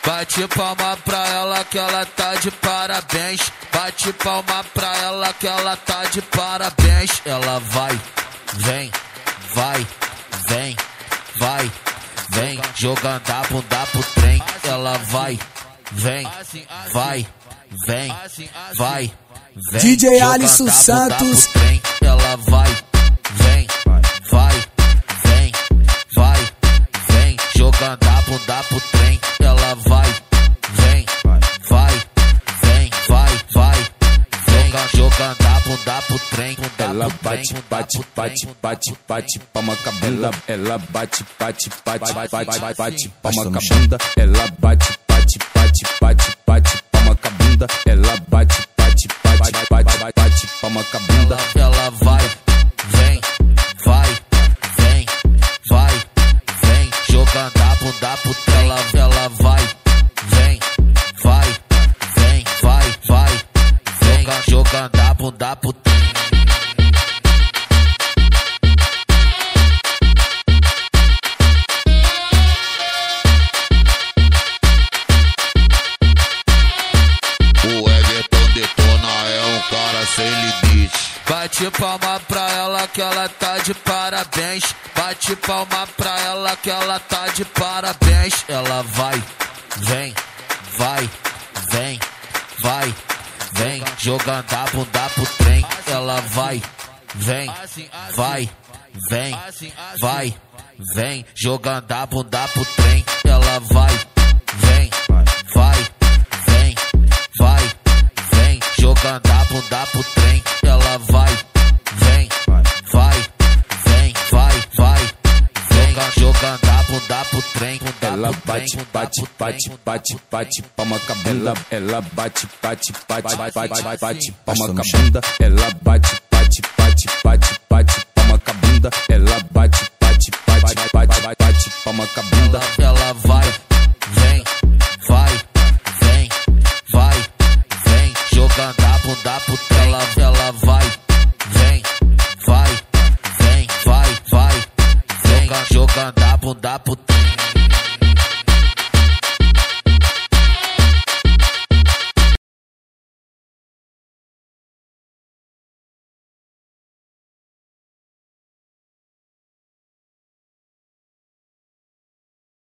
Bate palma pra ela que ela tá de parabéns. Bate palma pra ela que ela tá de parabéns. Ela vai, vem, vai, vem, vai, vem, jogando a bunda pro trem. Ela vai, vem, vai, vem, vai, vem, DJ Alisson Santos. Ela vai, vem, vai, vem, vai, vem, jogando a bunda pro trem. Ela vai, vem, vai, vem, vai, vai, vem, jogando a bunda pro trem. Ela bate, bate, bate, bate, bate, palma cabela. Ela bate, bate, bate, bate, bate, palma cabunda. Ela bate, bate, bate, bate, bate, palma cabunda. Ela bate, bate, bate, bate, bate, palma cabunda. Ela vai, vem, vai, vem, vai, vem, jogando a bunda pro trem. Ela vai, vem, vai, vem, vai, vai, vem, jogando a bunda pro trem. Sem limite. Bate palma pra ela que ela tá de parabéns. Bate palma pra ela que ela tá de parabéns. Ela vai, vem, vai, vem, vai, vem, jogando a bunda pro trem. Ela vai, vem, vai, vem, vai, vem, jogando a bunda pro trem. Ela vai, vem, vai, vem, vai, vem, jogando a bunda pro trem. Ela vai, vem, vai, vem, vai, vai, vem, jogando a bunda pro trem. Ela bate, bate, bate, bate, bate, palma cabela. Ela bate, bate, bate, bate, bate, palma cabunda. Ela bate, bate, bate, bate, bate, palma cabunda. Ela bate, bate, bate, bate, bate, palma cabunda.